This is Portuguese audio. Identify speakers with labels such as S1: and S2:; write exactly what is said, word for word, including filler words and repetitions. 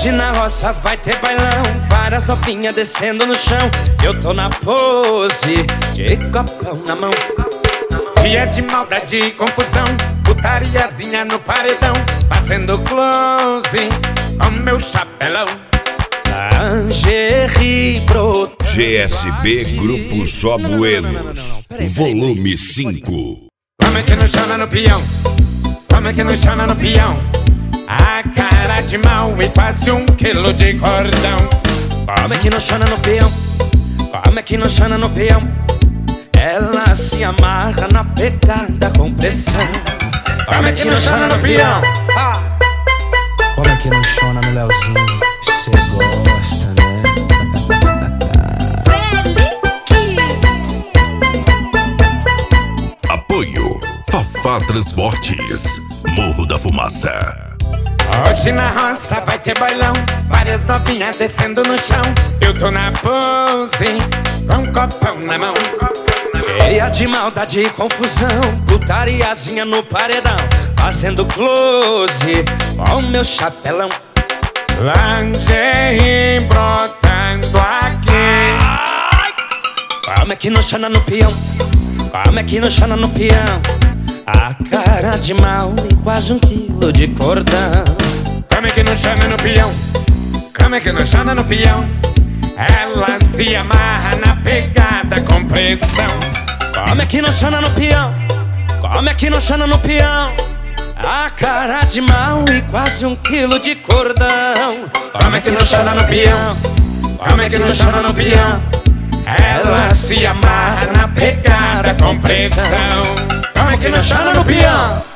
S1: Hoje na roça vai ter bailão, várias novinhas descendo no chão. Eu tô na pose, de copão na mão.
S2: Dia de maldade e confusão, putariazinha no paredão, fazendo close com meu chapelão.
S1: Lingerie brotou.
S3: G S B Grupo Só Buenos, volume cinco.
S2: Como que não chama no peão? Como que não chama no peão? A cara de mal e quase um quilo de cordão.
S1: Como é que não chama no peão? Como é que não chama no peão? Ela se amarra na pegada com pressão.
S2: Como é que não chama no peão?
S1: Ah.
S4: Como é que não chama no Leozinho? Cê gosta, né?
S3: Apoio Fafá Transportes, Morro da Fumaça.
S2: Hoje na roça vai ter bailão, várias novinhas descendo no chão. Eu tô na pose, com um copão na mão.
S1: Cheia de maldade e confusão, putariazinha no paredão, fazendo close com meu chapelão.
S2: Lingerie brotando aqui.
S1: Como é que não chama no peão? Como é que não chama no peão? A cara de mal e quase um quilo de cordão.
S2: Como é que não chama no peão? Como é que não chama no peão? Ela se amarra na pegada com pressão.
S1: Como é que não chama no peão? Como é que não chama no peão? A cara de mal e quase um quilo de cordão.
S2: Como é que não chama no peão? Como é que não chama no peão? Ela se amarra na pegada com pressão. Como é que não chama no peão?